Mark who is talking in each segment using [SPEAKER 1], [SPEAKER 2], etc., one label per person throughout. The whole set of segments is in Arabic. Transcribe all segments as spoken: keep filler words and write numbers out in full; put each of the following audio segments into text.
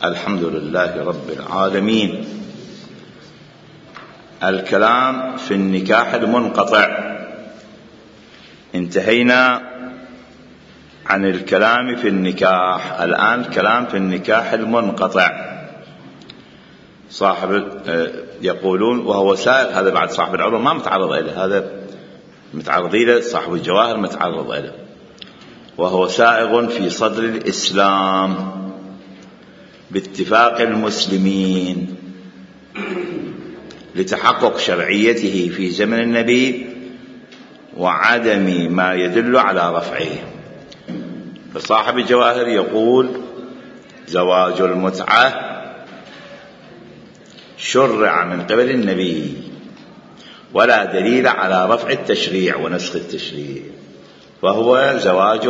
[SPEAKER 1] الحمد لله رب العالمين. الكلام في النكاح المنقطع. انتهينا عن الكلام في النكاح، الآن الكلام في النكاح المنقطع. صاحب يقولون وهو سائغ، هذا بعد صاحب العروة ما متعرض إليه، هذا متعرض إليه صاحب الجواهر متعرض إليه. وهو سائغ في صدر الإسلام باتفاق المسلمين لتحقق شرعيته في زمن النبي وعدم ما يدل على رفعه. فصاحب الجواهر يقول زواج المتعة شرع من قبل النبي ولا دليل على رفع التشريع ونسخ التشريع، فهو زواج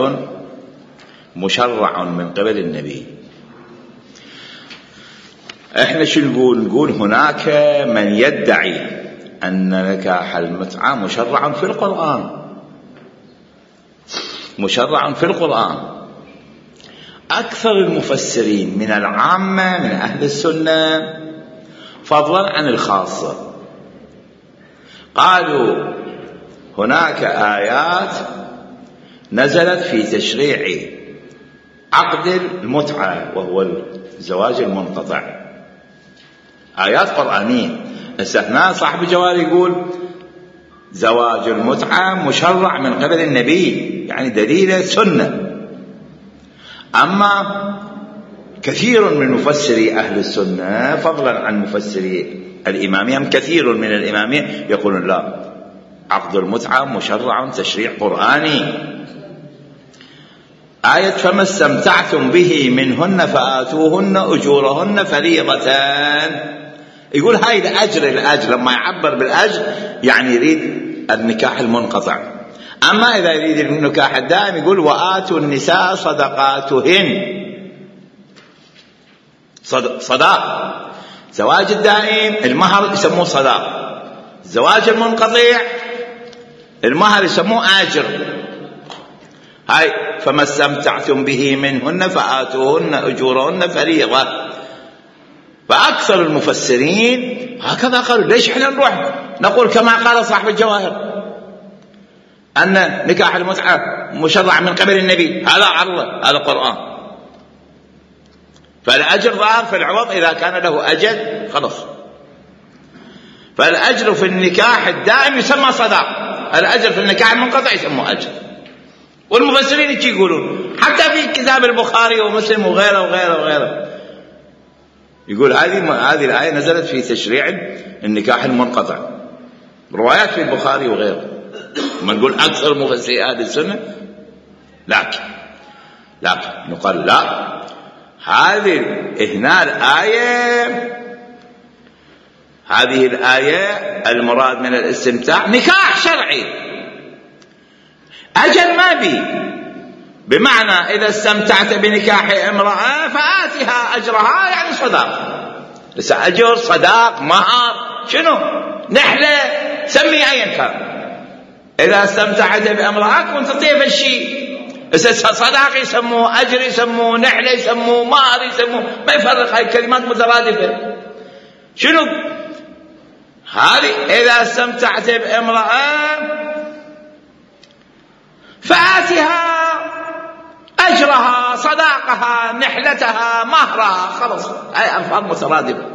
[SPEAKER 1] مشرع من قبل النبي. احنا شو نقول؟ نقول هناك من يدعي أن نكاح المتعة مشرع في القرآن، مشرع في القرآن. أكثر المفسرين من العامة من أهل السنة فضلا عن الخاصة قالوا هناك آيات نزلت في تشريع عقد المتعة وهو الزواج المنقطع، آيات قرآنية. هنا صاحب الجوار يقول زواج المتعة مشرع من قبل النبي، يعني دليل سنة. أما كثير من مفسري أهل السنة فضلا عن مفسري الإمامية، كثير من الإمامية يقولون لا، عقد المتعة مشرع تشريع قرآني. آية فما استمتعتم به منهن فآتوهن أجورهن فريضة، يقول هاي الأجر، الأجر لما يعبر بالأجر يعني يريد النكاح المنقطع. أما إذا يريد النكاح الدائم يقول وآتوا النساء صدقاتهن، صداق. زواج الدائم المهر يسموه صداق، زواج المنقطع المهر يسموه آجر. هاي فما استمتعتم به منهن فآتوهن أجورهن فريضة. فأكثر المفسرين هكذا قالوا. ليش احنا نروح نقول كما قال صاحب الجواهر أن نكاح المتعة مشرع من قبل النبي؟ هذا عرض، هذا قرآن. فالأجر ظاهر في العوض إذا كان له أجل خلص. فالأجر في النكاح الدائم يسمى صداق، الأجر في النكاح المنقطع يسمى أجر. والمفسرين يجي يقولون حتى في كتاب البخاري ومسلم وغيره وغيره وغيره يقول هذه هذه الآية نزلت في تشريع النكاح المنقطع، روايات في البخاري وغيره. ما نقول أكثر مفسري أهل السنة، لكن لكن نقول لا، هذه هنا الآية، هذه الآية المراد من الاستمتاع نكاح شرعي، أجل ما بي. بمعنى إذا استمتعت بنكاح امرأة فآتها أجرها، يعني صداق. بس أجر صداق مهر شنو نحلة سمي أيا كان. إذا استمتعت بامرأة كنت تطيب الشيء، صداق يسموه، أجر يسموه، نحلة يسموه، مهر يسموه، ما يفرق، هاي الكلمات مترادفة. شنو هذه؟ إذا استمتعت بامرأة فآتها أجرها، صداقها، نحلتها، مهرها، خلص. هاي ألفاظ مترادفة.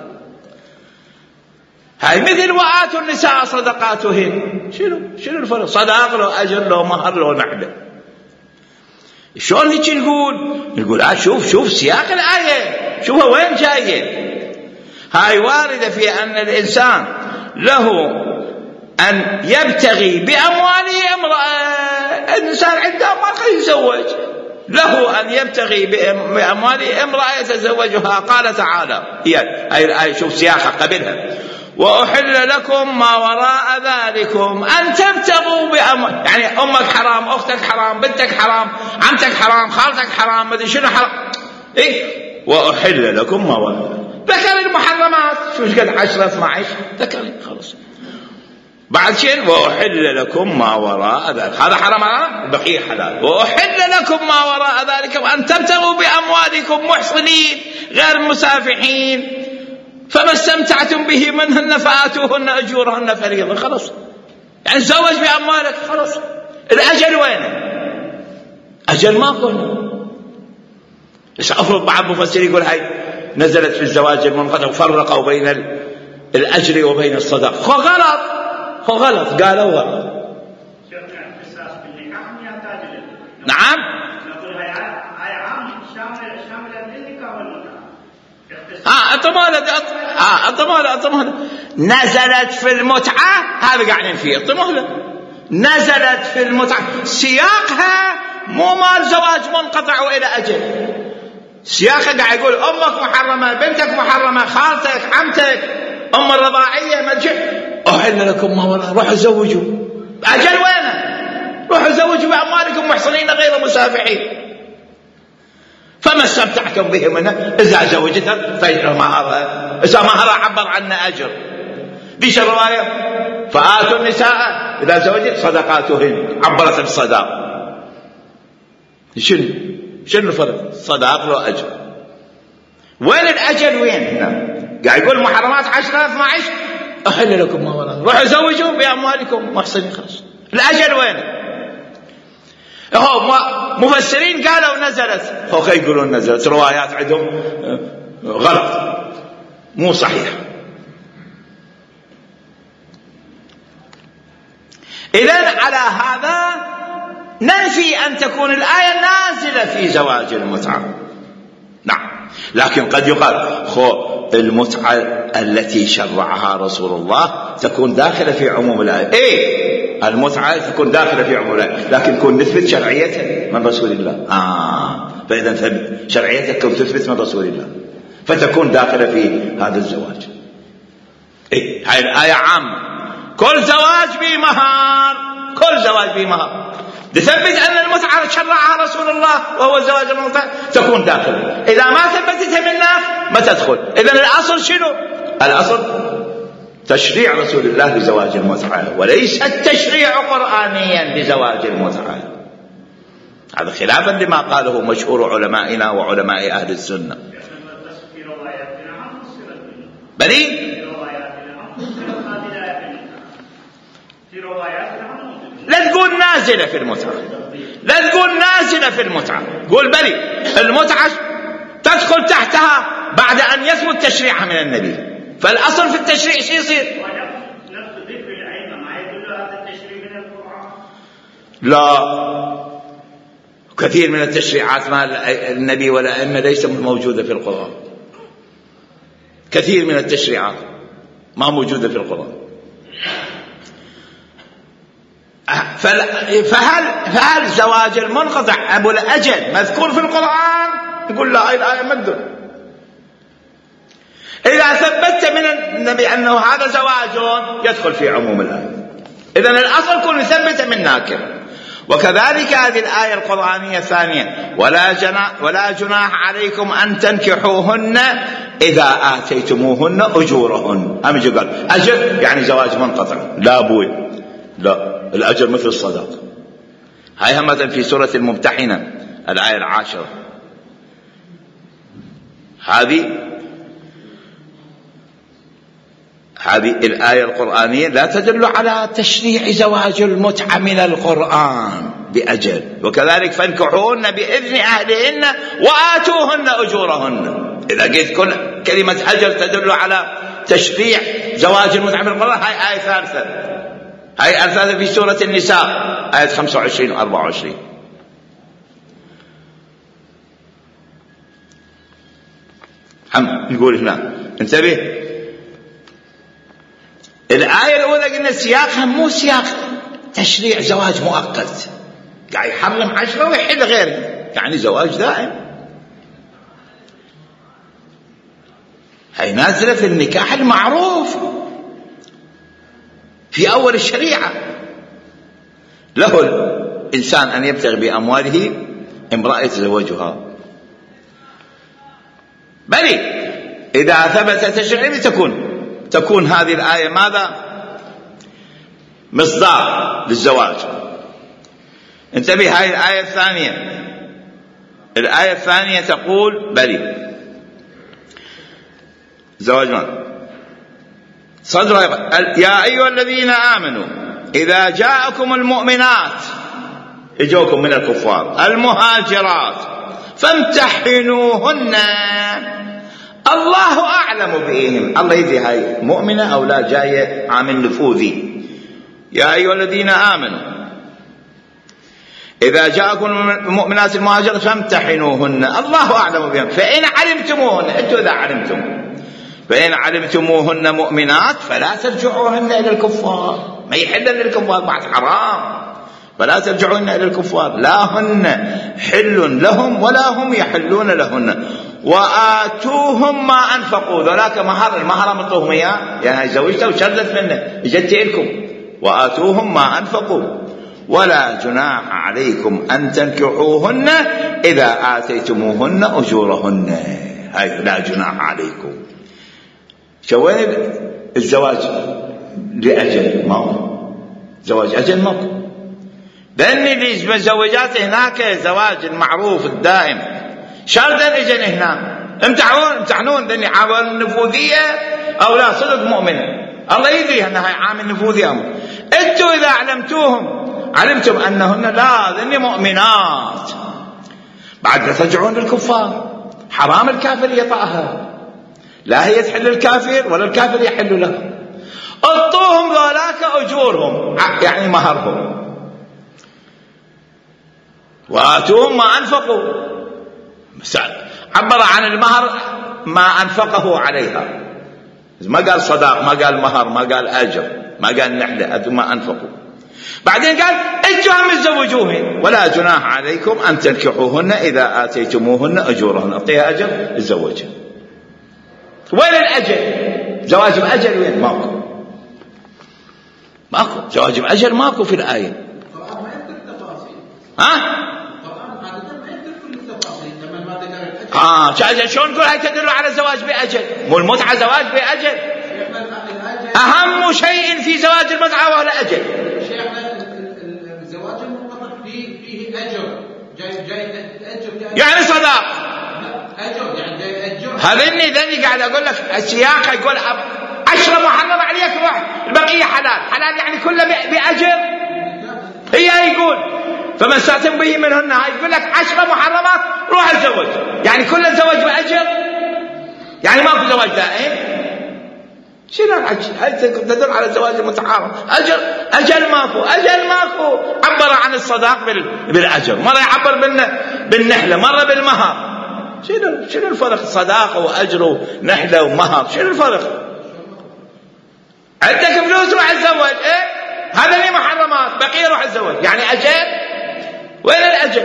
[SPEAKER 1] هاي مثل وآتوا النساء صدقاتهن، شنو شنو الفرق؟ صداق له أجر له مهر له نحلة. شلون هيك نقول؟ نقول آه شوف شوف سياق الآية، شوفها وين جاية. هاي واردة في أن الإنسان له أن يبتغي بأمواله امرأة. الإنسان عنده ما قد يتزوج، له أن يبتغي بأمواله امرأة يتزوجها. قال تعالى، هاي الآية شوف سياقها قبلها، وأحل لكم ما وراء ذلكم أن تبتغوا بأموال، يعني أمك حرام، أختك حرام، بنتك حرام، عمتك حرام، خالتك حرام، مدري شنو حرام. إيه وأحل لكم ما وراء، ذكر المحرمات شو قد عشرة اثناعش ذكر خلص. بعد شيء وأحل لكم ما وراء ذلك، هذا حرام بقي حلال. وأحل لكم ما وراء ذلك وأن تبتغوا بأموالكم محصنين غير مسافحين، فما استمتعتم به منهن فآتوهن أجورهن فريضة. خلاص يعني تزوج بأموالك، خلاص. الأجل وين؟ أجل ما قلنا. إيش أفرض بعض المفسرين يقول هاي نزلت في الزواج المنقطع وفرقوا بين الأجر وبين الصداق. هو غلط، هو غلط، قالوا غلط. نعم. آه الطمولة آه الطمولة الطمولة نزلت في المتعة، هذا قاعدين فيه. الطمولة نزلت في المتعة، سياقها مو مال زواج منقطع وإلى أجل. سياقها قاعد يقول أمك محرمة، بنتك محرمة، خالتك، عمتك، أم الرضاعية، مرجع أحل لكم ما وراء، روحوا زوجوا. أجل وين؟ روحوا زوجوا بأموالكم محصنين غير مسافحين. فما استمتعتم به منها، إذا زوجتها فإجر مهرها، إذا مهرها عبر عنا أجر. ديش الرواية فآتوا النساء إذا زوجت صدقاتهن، عبرت الصداق. شنو شنو الفرق؟ صداق له أجر. وين الأجل؟ وين هنا؟ قاعد يقول محرمات عشرة اثنا عشر أحل لكم ما وراء، روحوا زوجوا بأموالكم محصنين. خلاص الأجل وين؟ هو مفسرين قالوا نزلت، هو يقولون نزلت، روايات عندهم غلط مو صحيح. إذن على هذا ننفي أن تكون الآية نازلة في زواج المتعة. نعم، لكن قد يقال خو المتعة التي شرعها رسول الله تكون داخلة في عموم الآية. إيه المتعة تكون داخلة في عموم الآية، لكن نكون نثبت شرعيتها من رسول الله. آه فإذا ثبت شرعيتها تكون تثبت من رسول الله، فتكون داخلة في هذا الزواج. إيه هاي الآية عامة، كل زواج بمهر، كل زواج بمهر. تثبت أن المتعة شرعها رسول الله وهو زواج المتعة تكون داخل. إذا ما ثبتتها منك ما تدخل. إذن الأصل شنو؟ الأصل تشريع رسول الله لزواج المتعة، وليس التشريع قرآنيا لزواج المتعة. هذا خلافا لما قاله مشهور علمائنا وعلماء أهل السنة. بلي لا تقول نازلة في المتعة، لا تقول نازلة في المتعة، قول بلي المتعة تدخل تحتها بعد أن يثبت تشريعها من النبي. فالأصل في التشريع شو يصير؟ لا، كثير من التشريعات مع النبي والأئمة ليس موجودة في القرآن. كثير من التشريعات ما موجودة في القرآن. فهل فهل زواج المنقطع أبو الأجل مذكور في القرآن؟ يقول لا، هاي الآية ما تدل. إذا ثبتت من النبي أنه هذا زواج يدخل في عموم الآية. إذن الأصل كن ثبت من ناكر. وكذلك هذه الآية القرآنية الثانية ولا جناح, ولا جناح عليكم أن تنكحوهن إذا آتيتموهن أجورهن. هم يجي قال أجر يعني زواج منقطع. لا أبوي، لا، الأجر مثل الصداق. هاي مثلا في سورة الممتحنة الآية العاشرة، هذه هذه الآية القرآنية لا تدل على تشريع زواج المتعة من القرآن بأجل. وكذلك فانكحوهن بإذن أهلهن وآتوهن أجورهن. إذا قلت كل كلمة أجل تدل على تشريع زواج المتعة من القرآن، هاي آية ثالثة، هاي آية ثالثة في سورة النساء آية خمسة وعشرين وأربعة وعشرين. هم نقول هنا انتبه، الآية الأولى قلنا سياقها مو سياق تشريع زواج مؤقت، قاعد يحرم عشرة ويحل غيره، يعني زواج دائم. هي نازلة في النكاح المعروف في أول الشريعة. له الإنسان أن يبتغي بأمواله امرأة يتزوجها، بل إذا ثبت تشريع تكون تكون هذه الآية ماذا؟ مصدار للزواج. انتبه، هذه الآية الثانية، الآية الثانية تقول بلي زواج ما صدر. يا أيها الذين آمنوا إذا جاءكم المؤمنات يجوكم من الكفار المهاجرات فامتحنوهن الله أعلم بإيهم. الله يدري هاي مؤمنة أو لا، جاية عامل نفوذي. يا أيها الذين آمنوا إذا جاءكم المؤمنات المهاجرات فامتحنوهن الله أعلم بهم فإن علمتموهن، أنتم إذا علمتم فإن علمتموهن مؤمنات فلا ترجعوهن إلى الكفار. ما يحل للكفار بعد، حرام. فلا ترجعوهن إلى الكفار لا هن حل لهم ولا هم يحلون لهن وآتوهم ما أنفقوا. ذلك مهر، المهر منطوهم إياه، يعني زوجته وشردت منه جدت لكم. وآتوهم ما أنفقوا ولا جناح عليكم أن تنكحوهن إذا آتيتموهن أجورهن. هاي لا جناح عليكم. شوين الزواج لأجل ما زواج أجل ما، لأن اللي مزوجات هناك زواج المعروف الدائم شردا إجن هنا امتحنون امتحنون لأني عامل نفوذية أو لا صدق مؤمنة. الله يدري أنها عامل نفوذية. أنتوا إذا علمتوهم علمتم أنهن لا لأني مؤمنات بعد لا ترجعون للكفار. حرام الكافر يطأها، لا هي تحل الكافر ولا الكافر يحل له. اعطوهم ذولاك أجورهم يعني مهرهم وآتوهم ما أنفقوا. عبر عن المهر ما أنفقه عليها، ما قال صداق، ما قال مهر، ما قال أجر، ما قال نحلة، أدوا ما أنفقوا. بعدين قال انتوا هم تزوجوهن ولا جناح عليكم أن تنكحوهن إذا آتيتموهن أجورهن. أعطيها أجر تزوجها. وين الأجل؟ زواج بأجل وين؟ ماكو ماكو زواج بأجل ماكو في الآية. ها؟ آه شلون نقول هاي تدل على زواج بأجل؟ مو المتعة زواج بأجل؟ أهم شيء في زواج المتعة وهو الأجل.
[SPEAKER 2] الزواج المنقطع فيه فيه أجر، جاي جاي أجر
[SPEAKER 1] يعني صداق
[SPEAKER 2] أجر، يعني جاي أجر.
[SPEAKER 1] هذني ذني قاعد أقول لك السياق يقول عشرة محرم عليك واحد، البقية حلال. حلال يعني كله بأجر. هي يقول فمن ساتم به منهن، هاي يقول لك عشرة محرمات روح الزوج، يعني كل الزواج بأجر، يعني ماكو زواج دائم. شنو الحكي؟ هاي تدل على الزواج المتعارف. أجر أجل ماكو، أجل ماكو. عبر عن الصداق بالأجر، مرة يعبر بالنحلة، مرة بالمهر. شنو شنو الفرق؟ صداق وأجر ونحلة ومهر، شنو الفرق؟ عندك فلوس روح الزواج، إيه هذا لي محرمات، بقية روح الزواج، يعني أجل. وين الأجل؟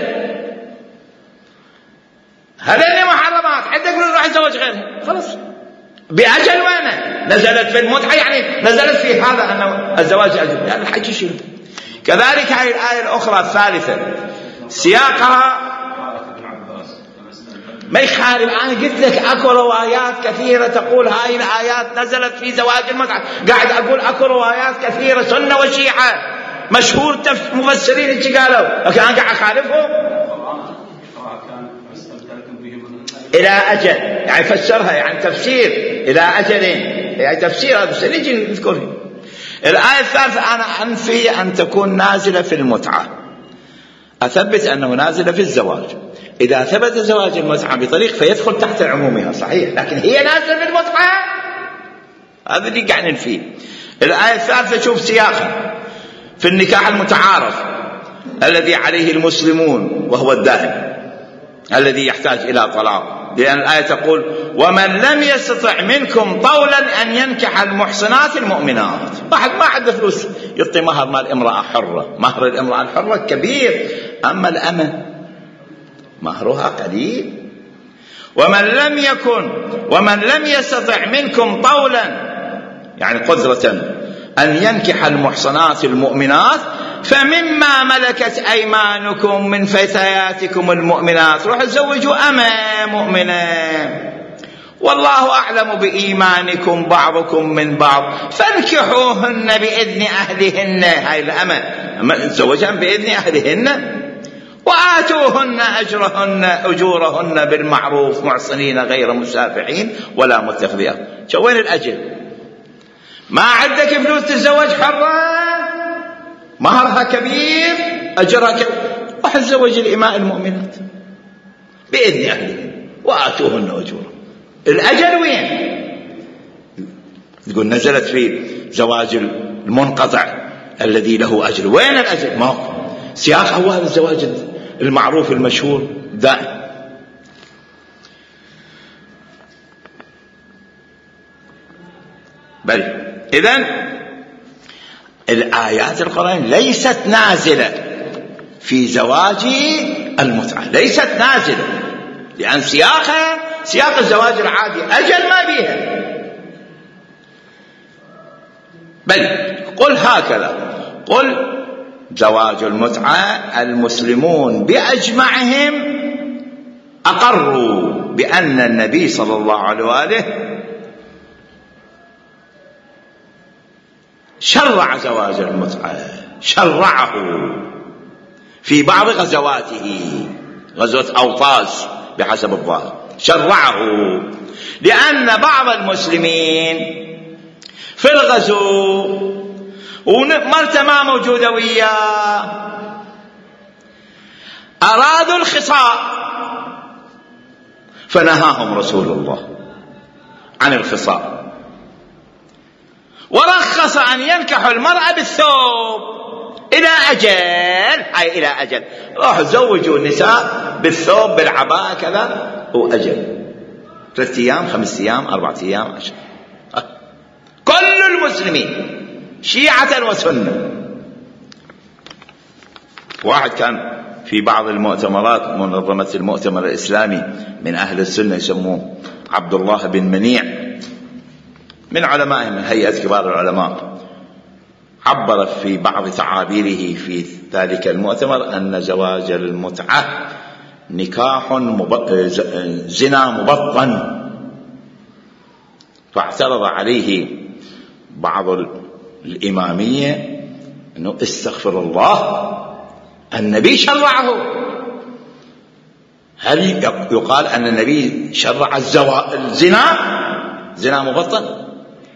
[SPEAKER 1] هذا لي محرمات، عندك فلوس روح الزواج غيرها، خلاص. بأجل وينه؟ نزلت في المتعة، يعني نزلت في هذا أن الزواج أجل، يعني الحكي شنو؟ كذلك هذه الآية الأخرى الثالثة سياقها ما يخالف. أنا قلت لك أكو روايات كثيرة تقول هاي الآيات نزلت في زواج المتعة، قاعد أقول أكو روايات كثيرة سنة وشيعة مشهور مفسرين اللي قالوا، لكن أنا قاعد أخالفهم إلى أجل، يعني فسرها يعني تفسير إلى أجل، يعني تفسير هذا بس نيجي نذكره. الآية الثالثة أنا أنفي أن تكون نازلة في المتعة، أثبت أنه نازلة في الزواج. إذا ثبت زواج المتعة بطريق فيدخل تحت عمومها صحيح، لكن هي نازلة في المتعة، هذا اللي قاعد ننفيه. الآية الثالثة شوف سياقها في النكاح المتعارف الذي عليه المسلمون وهو الدائم الذي يحتاج إلى طلاق، لأن الآية تقول ومن لم يستطع منكم طولا أن ينكح المحصنات المؤمنات. واحد ما عنده فلوس يعطي مهر مال امرأة حرة، مهر الامرأة الحرة كبير، أما الأمة مهرها قليل. ومن لم يكن ومن لم يستطع منكم طولا يعني قدرة أن ينكح المحصنات المؤمنات فمما ملكت أيمانكم من فتياتكم المؤمنات، روح تزوجوا أمة مؤمنة، والله أعلم بإيمانكم بعضكم من بعض فانكحوهن بإذن أهلهن. هاي الأمة تزوجها بإذن أهلهن وآتوهن أجرهن أجورهن بالمعروف محصنين غير مسافحين ولا متخذي أخدان. شو وين الأجر؟ ما عندك فلوس تتزوج حرة، مهرها كبير، أجرها كبير، راح تزوج الإماء المؤمنات بإذن أهلهن وآتوهن أجورهن. الأجر وين؟ تقول نزلت في زواج المنقطع الذي له أجر، وين الأجر؟ ما هو سياق هو هذا الزواج المعروف المشهور دائم. بل إذن الآيات القرآن ليست نازلة في زواج المتعة، ليست نازلة، لأن سياقها سياق الزواج العادي أجل ما بيها. بل قل هكذا، قل زواج المتعة المسلمون بأجمعهم أقروا بأن النبي صلى الله عليه وآله شرع زواج المتعة، شرعه في بعض غزواته، غزوة أوطاس بحسب الظاهر شرعه، لأن بعض المسلمين في الغزو ومرته ما موجودة وياه أرادوا الخصاء، فنهاهم رسول الله عن الخصاء، ورخص أن ينكحوا المرأة بالثوب إلى أجل، أي إلى أجل، راح زوجوا النساء بالثوب بالعباءة كذا وأجل، ثلاثة أيام خمس أيام أربعة أيام عشر. كل المسلمين شيعة وسنة. واحد كان في بعض المؤتمرات، منظمة المؤتمر الإسلامي من أهل السنة يسموه عبد الله بن منيع، من علمائهم من هيئة كبار العلماء، عبر في بعض تعابيره في ذلك المؤتمر أن زواج المتعة نكاح مب... زنا مبطن. فاعترض عليه بعض الإمامية أنه استغفر الله، النبي شرعه، هل يقال أن النبي شرع الزوا... الزنا زنا مبطن؟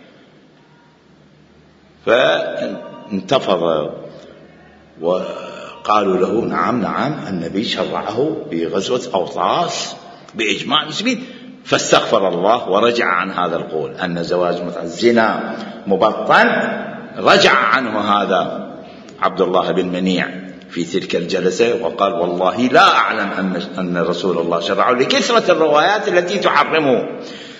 [SPEAKER 1] فانتفض وقالوا له نعم نعم النبي شرعه بغزوة أوطاس بإجماع المسلمين، فاستغفر الله ورجع عن هذا القول أن زواج متعة الزنا مبطن. رجع عنه هذا عبد الله بن منيع في تلك الجلسة وقال والله لا أعلم أن أن رسول الله شرعه، لكثرة الروايات التي تحرمه،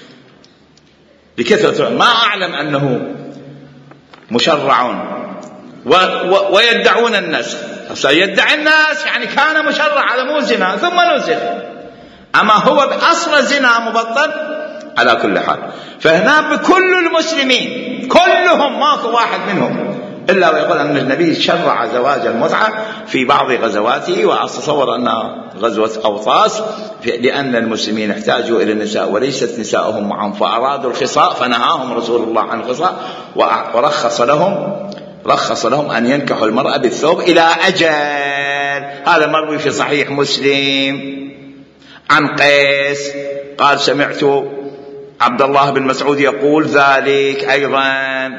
[SPEAKER 1] لكثرة ما أعلم أنه مشرع و و ويدعون الناس. يدعي الناس يعني كان مشرع، هذا مو زنا ثم نزل، أما هو بأصل زنا مبطل على كل حال. فهنا بكل المسلمين كلهم ماكو واحد منهم إلا ويقول أن النبي شرع زواج المتعة في بعض غزواته، وأتصور أن غزوة أوطاس لأن المسلمين احتاجوا إلى النساء وليست نساءهم معهم، فأرادوا الخصاء فنهاهم رسول الله عن الخصاء ورخص لهم رخص لهم أن ينكحوا المرأة بالثوب إلى أجل. هذا مروي في صحيح مسلم عن قيس قال سمعت عبد الله بن مسعود يقول ذلك أيضا،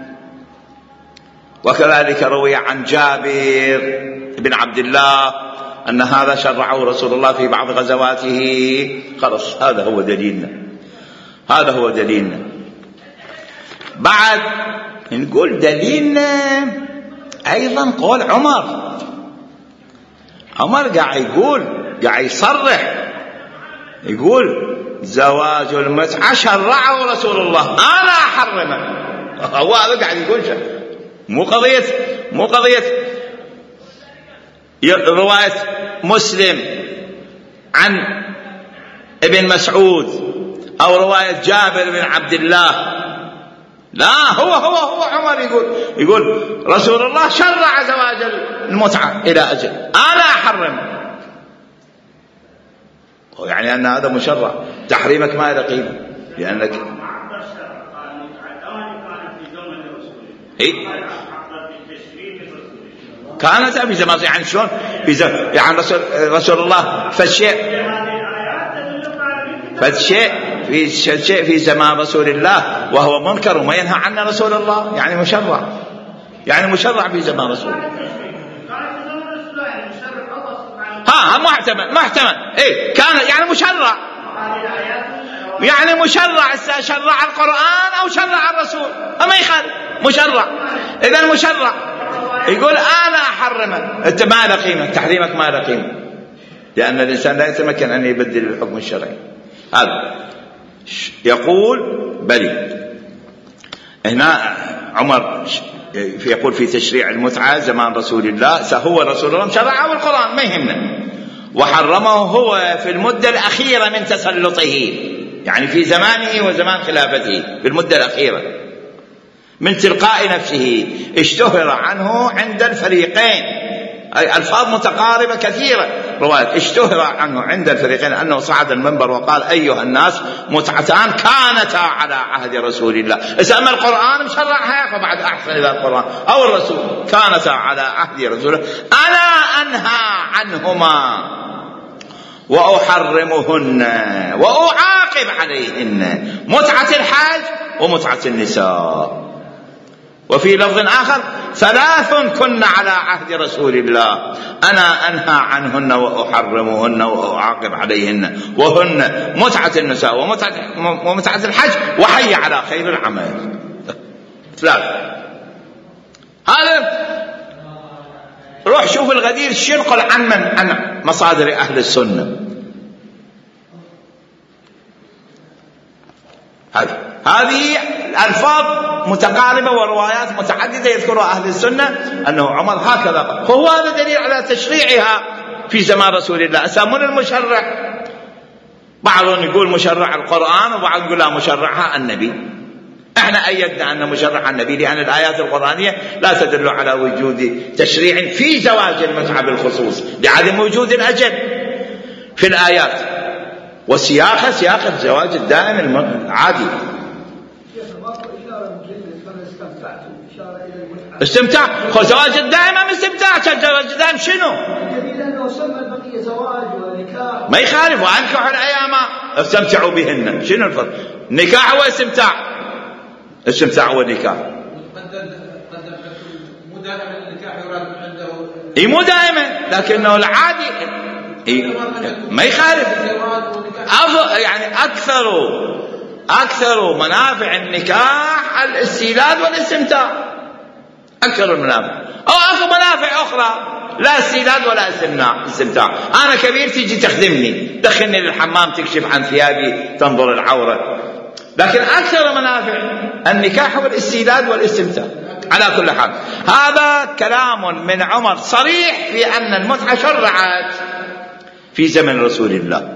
[SPEAKER 1] وكذلك روي عن جابر بن عبد الله أن هذا شرعه رسول الله في بعض غزواته. خلاص هذا هو دليلنا، هذا هو دليلنا. بعد نقول دليلنا أيضا قول عمر. عمر قاعد يقول قاعد يصرح يقول زواج المتعة شرعه رسول الله أنا أحرمه. هو هذا قاعد يقول شيء، مو قضية مو قضية رواية مسلم عن ابن مسعود أو رواية جابر بن عبد الله، لا هو هو هو عمر يقول يقول رسول الله شرع زواج المتعة إلى أجل أنا أحرمه، يعني أن هذا مشرع، تحريمك ما له قيمة لأنك إيه؟ كانت في زمان يعني شلون في زمان يعني رسول, رسول الله فالشيء فالشيء في شيء في زمان رسول الله وهو منكر وما ينهى عنه رسول الله يعني مشرع يعني مشرع في زمان رسول الله. ها محتمل محتمل ايه كان يعني مشرع يعني مشرع شرع القرآن او شرع الرسول اما يخالف مشرع اذا مشرع يقول انا احرمه انت ما له قيمه تحريمك ما له قيمه لان الانسان لا يتمكن ان يبدل الحكم الشرعي. هذا يقول بلي هنا عمر يقول في تشريع المتعة زمان رسول الله هو رسول الله شرعه القرآن ما يهمنا وحرمه هو في المدة الأخيرة من تسلطه يعني في زمانه وزمان خلافته في المدة الأخيرة من تلقاء نفسه اشتهر عنه عند الفريقين ألفاظ متقاربة كثيرة روايات اشتهر عنه عند الفريقين أنه صعد المنبر وقال أيها الناس متعتان كانتا على عهد رسول الله. إذا أما القرآن مشرعها فبعد أحسن إلى القرآن أو الرسول كانتا على عهد رسول الله أنا أنهى عنهما وأحرمهن وأعاقب عليهن متعة الحاج ومتعة النساء. وفي لفظ آخر ثلاث كن على عهد رسول الله أنا أنهى عنهن وأحرمهن وأعاقب عليهن وهن متعة النساء ومتعة, ومتعة الحج وحي على خير العمل. ثلاث. هذا روح شوف الغدير شنقل عن من عن مصادر أهل السنة. هذه هذه الألفاظ متقاربة وروايات متعددة يذكرها أهل السنة أنه عمر هكذا فهو هذا دليل على تشريعها في زمان رسول الله. أسامون المشرع بعضهم يقول مشرع القرآن وبعض يقول لا مشرعها النبي. احنا أيدنا أن مشرعها النبي لأن الآيات القرآنية لا تدل على وجود تشريع في زواج المتعة بالخصوص لعدم وجود الأجل في الآيات وسياقه سياق الزواج الدائم العادي. استمتاع خو زواج الدائم ام استمتاع الزواج الدائم شنو ما يخالف وانكحوا الايام استمتعوا بهن شنو الفرق نكاح واستمتاع استمتاع والنكاح
[SPEAKER 2] مو دائما النكاح يراد عنده
[SPEAKER 1] اي مو دائما لكنه العادي إيه؟ ما يخالف يعني اكثر اكثر منافع النكاح الاستيلاد والاستمتاع أكثر المنافع أو أكثر منافع أخرى لا استيلاد ولا استمتاع. أنا كبير تيجي تخدمني دخلني للحمام تكشف عن ثيابي تنظر العورة لكن أكثر منافع النكاح والاستيلاد والاستمتاع. على كل حال هذا كلام من عمر صريح في أن المتعة شرعت في زمن رسول الله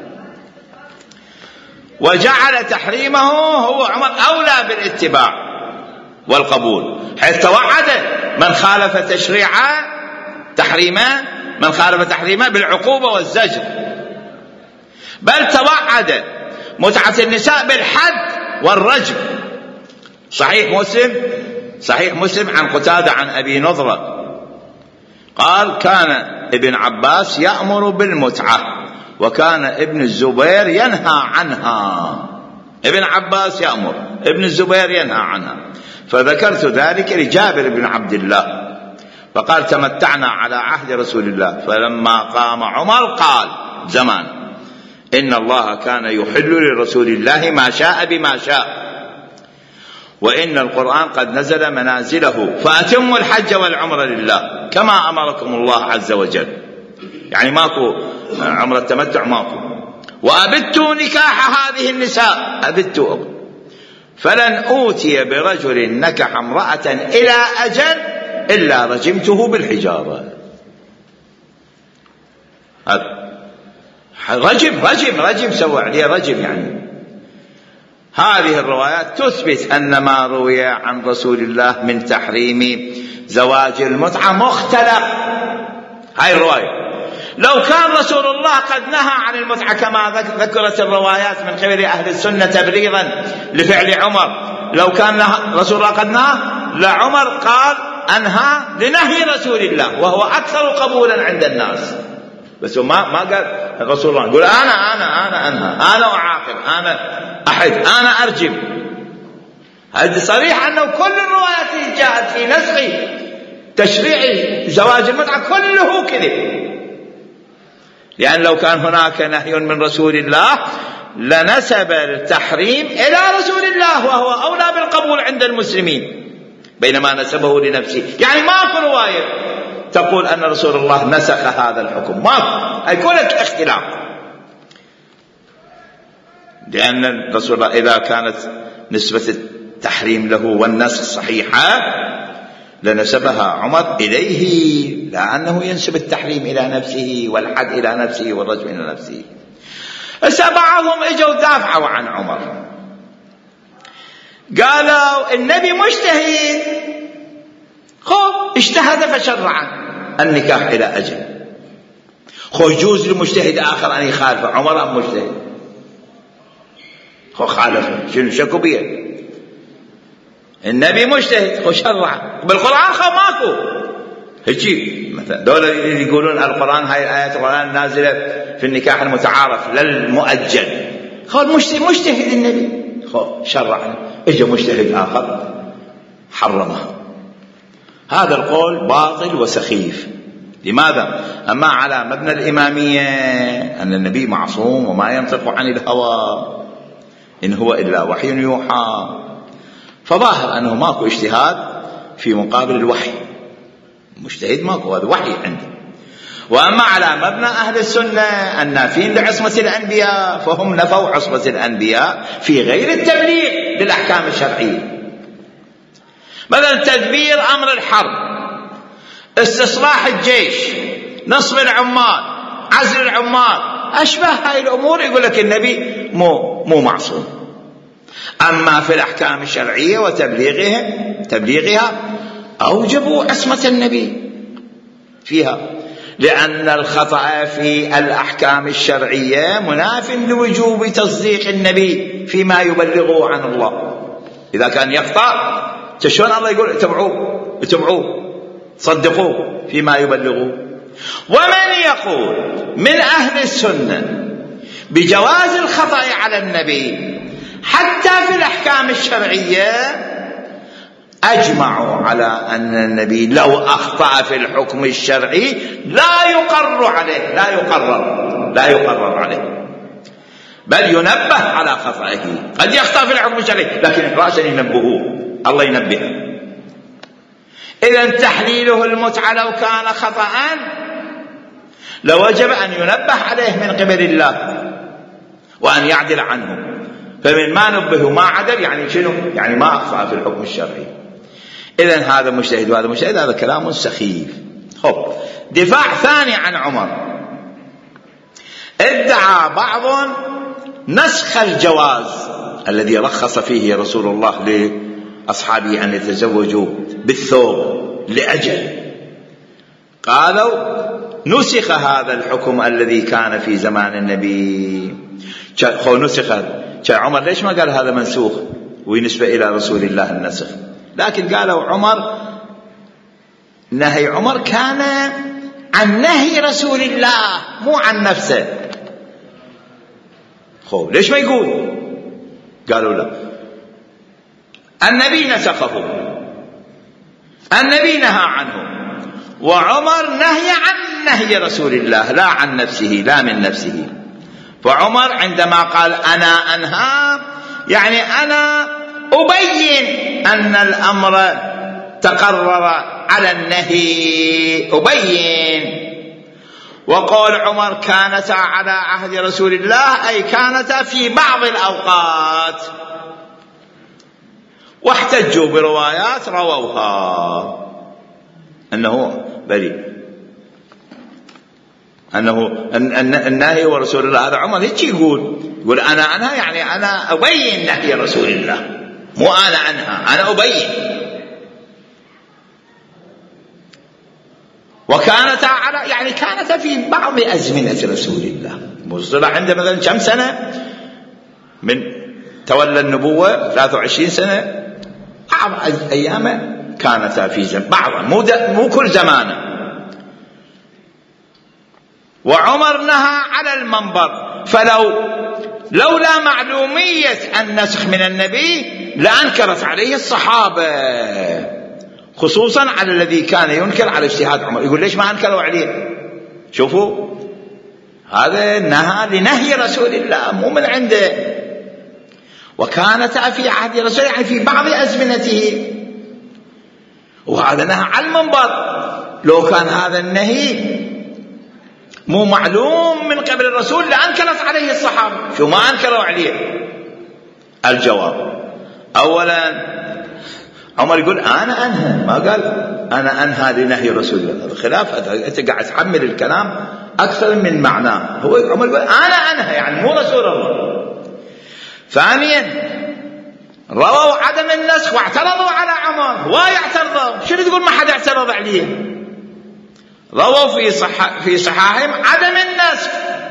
[SPEAKER 1] وجعل تحريمه هو عمر أولى بالاتباع والقبول حيث توعد من خالف تشريع تحريمه من خالف تحريمه بالعقوبة والزجر بل توعد متعة النساء بالحد والرجم. صحيح مسلم صحيح مسلم عن قتادة عن أبي نضرة قال كان ابن عباس يأمر بالمتعة وكان ابن الزبير ينهى عنها. ابن عباس يأمر ابن الزبير ينهى عنها فذكرت ذلك لجابر بن عبد الله فقال تمتعنا على عهد رسول الله فلما قام عمر قال زمان إن الله كان يحل لرسول الله ما شاء بما شاء وإن القرآن قد نزل منازله فأتموا الحج والعمر لله كما أمركم الله عز وجل. يعني ماكو عمر التمتع ماكو وأبدتوا نكاح هذه النساء أبدتوا فلن أوتي برجل نكح امرأة إلى أجل إلا رجمته بالحجارة. رجم رجم رجم سوى عليه رجم. يعني هذه الروايات تثبت أن ما روي عن رسول الله من تحريم زواج المتعة مختلف. هاي الرواية لو كان رسول الله قد نهى عن المتعة كما ذكرت الروايات من قبل أهل السنة تبريرا لفعل عمر لو كان رسول الله قد نهى لعمر قال أنهى لنهي رسول الله وهو أكثر قبولا عند الناس، بس ما ما قال رسول الله يقول أنا أنا أنا أنهى، أنا أعاقب، أنا أحد، أنا أرجم. هذا صريح أنه كل الروايات جاءت في نسخ تشريع زواج المتعة كله كذب، لأن لو كان هناك نهي من رسول الله لنسب التحريم إلى رسول الله وهو أولى بالقبول عند المسلمين، بينما نسبه لنفسه. يعني ماكو رواية تقول أن رسول الله نسخ هذا الحكم، ماكو، هاي كلها اختلاف. لأن الرسول الله إذا كانت نسبة التحريم له والنسخ صحيحة لنسبها عمر إليه، لا أنه ينسب التحريم إلى نفسه والحد إلى نفسه والرجم إلى نفسه. هسه بعضهم اجوا دافعوا عن عمر، قالوا النبي مجتهد، خو اجتهد فشرع النكاح إلى أجل، خو يجوز لمجتهد آخر أن يخالف عمر أم مجتهد، خو خالف شنو شكو بيه؟ النبي مجتهد خو شرع بالقرآن، خو ماكو هيجي مثلا دول يقولون القرآن هاي الآيات القرآن نازلة في النكاح المتعارف للمؤجل، خو مجتهد النبي خو شرع، اجى مجتهد آخر حرمها. هذا القول باطل وسخيف. لماذا؟ أما على مبنى الإمامية أن النبي معصوم وما ينطق عن الهوى، إن هو إلا وحي يوحى، فظاهر أنه ماكو اجتهاد في مقابل الوحي، مجتهد ماكو، هذا وحي عنده. وأما على مبنى أهل السنة النافين لعصمة الأنبياء فهم نفوا عصمة الأنبياء في غير التبليغ للأحكام الشرعية، مثلا تدبير أمر الحرب، استصلاح الجيش، نصب العمال، عزل العمال، أشبه هاي الأمور، يقول لك النبي مو, مو معصوم. أما في الأحكام الشرعية وتبليغها تبليغها أوجبوا عصمة النبي فيها، لأن الخطأ في الأحكام الشرعية مناف لوجوب تصديق النبي فيما يبلغه عن الله. إذا كان يخطأ تشون الله يقول اتبعوه اتبعوه صدقوه فيما يبلغوه. ومن يقول من أهل السنة بجواز الخطأ على النبي حتى في الأحكام الشرعية أجمعوا على أن النبي لو أخطأ في الحكم الشرعي لا يقر عليه لا يقرر لا يقرر عليه، بل ينبه على خطأه. قد يخطأ في الحكم الشرعي لكن رأسا ينبهوه، الله ينبهه. إذن تحليله المتعة لو كان خطأ لوجب أن ينبه عليه من قبل الله وأن يعدل عنه، فمن ما نبه ما عدل يعني شنو؟ يعني ما أخطأ في الحكم الشرعي. إذن هذا مجتهد وهذا مجتهد، هذا كلام سخيف. خب دفاع ثاني عن عمر، ادعى بعض نسخ الجواز الذي رخص فيه رسول الله لأصحابه أن يتزوجوا بالثوب لأجل، قالوا نسخ هذا الحكم الذي كان في زمان النبي، خو نسخ. عمر ليش ما قال هذا منسوخ وينسبة إلى رسول الله النسخ؟ لكن قالوا عمر نهي عمر كان عن نهي رسول الله مو عن نفسه. خو ليش ما يقول؟ قالوا لا، النبي نسخه، النبي نهى عنه، وعمر نهي عن نهي رسول الله لا عن نفسه لا من نفسه. فعمر عندما قال أنا أنهى يعني أنا أبين أن الأمر تقرر على النهي، أبين. وقول عمر كانتا على عهد رسول الله أي كانتا في بعض الأوقات، واحتجوا بروايات رووها أنه بريء، أنه النهي ورسول الله. هذا عمر هيك يقول يقول أنا أنها يعني أنا أبين نهي رسول الله، مو أنا أنها، أنا أبين. وكانت على يعني كانت في بعض أزمنة رسول الله، مصطلح عنده مثلا كم سنة من تولى النبوة ثلاثة وعشرين سنة، بعض أيامه كانتا في زمان بعضا مو, مو كل زمانه. وعمر نهى على المنبر، فلو لولا معلومية النسخ من النبي لأنكرت عليه الصحابة، خصوصا على الذي كان ينكر على اجتهاد عمر. يقول ليش ما أنكروا عليه؟ شوفوا هذا نهى لنهي رسول الله مو من عنده. وكانت في عهد رسول يعني في بعض أزمنته، وهذا نهى على المنبر. لو كان هذا النهي مو معلوم من قبل الرسول لأنكرت عليه الصحابة، شو ما أنكروا عليه؟ الجواب أولا عمر يقول أنا أنهى، ما قال أنا أنهى لنهي رسول الله. الخلاف أنت قاعد تحمل الكلام أكثر من معناه. هو عمر يقول أنا أنهى يعني مو رسول الله. ثانيا رووا عدم النسخ واعترضوا على عمر، هواي اعترضوا. شنو تقول ما حد اعترض عليه؟ رووا في صح في صحاحهم عدم النسخ،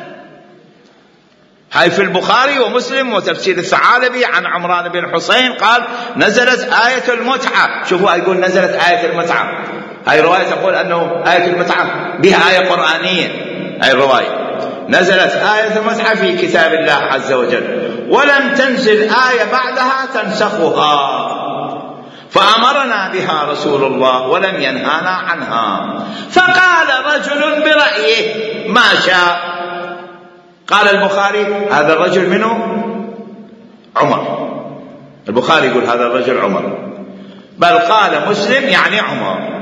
[SPEAKER 1] هاي في البخاري ومسلم وتفسير الثعالبي عن عمران بن حسين قال نزلت آية المتعة. شوفوا يقول نزلت آية المتعة، هاي رواية تقول أنه آية المتعة بها آية قرآنية. هاي الرواية نزلت آية المتعة في كتاب الله عز وجل ولم تنزل آية بعدها تنسخها، فأمرنا بها رسول الله ولم ينهانا عنها. فقال رجل برأيه ما شاء. قال البخاري هذا الرجل منه عمر، البخاري يقول هذا الرجل عمر، بل قال مسلم يعني عمر.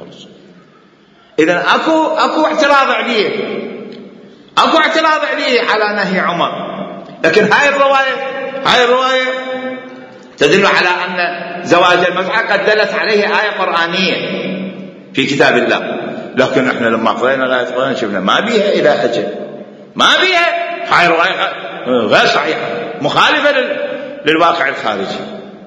[SPEAKER 1] إذن أكو أكو اعتراض عليه، أكو اعتراض عليه على نهي عمر. لكن هاي الرواية هاي الرواية تدل على أن زواج المتعة قد دلت عليه آية قرآنية في كتاب الله. لكن احنا لما قرأنا الآية القرآنية شفنا ما بيها إلى أجل، ما بيها. هاي الرواية غير صحيحة، مخالفة للواقع الخارجي.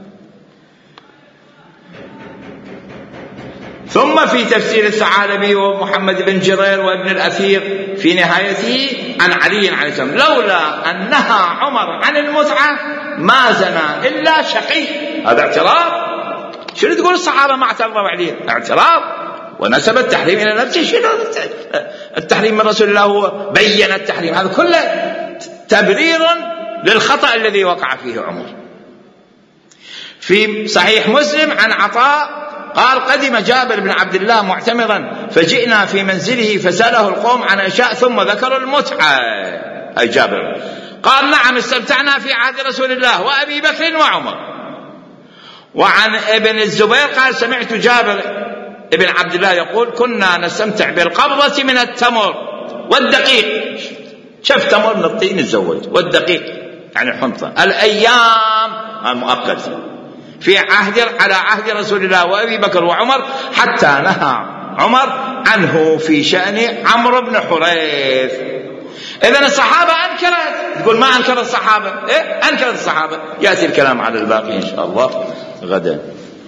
[SPEAKER 1] ثم في تفسير الثعالبي ومحمد بن جرير وابن الأثير في نهايته عن علي عليه السلام لولا أن نهى عمر عن المتعة ما زنى إلا شقي. هذا اعتراض. شنو تقول الصحابة ما اعترضوا عليه؟ اعتراض ونسب التحريم إلى نفسه. شنو التحريم من رسول الله؟ هو بين التحريم. هذا كله تبرير للخطأ الذي وقع فيه عمر. في صحيح مسلم عن عطاء قال قدم جابر بن عبد الله معتمرا فجئنا في منزله فسأله القوم عن أشياء ثم ذكروا المتعة. أي جابر قال نعم استمتعنا في عهد رسول الله وأبي بكر وعمر. وعن ابن الزبير قال سمعت جابر ابن عبد الله يقول كنا نستمتع بالقبضة من التمر والدقيق. شف تمر من الطين الزوج والدقيق يعني الحنطة الأيام المؤقتة في عهد على عهد رسول الله وأبي بكر وعمر حتى نهى عمر عنه في شأن عمرو بن حريث. إذن الصحابة أنكرت. تقول ما أنكر الصحابة؟ إيه أنكرت الصحابة. يأتي الكلام على الباقي إن شاء الله غدا.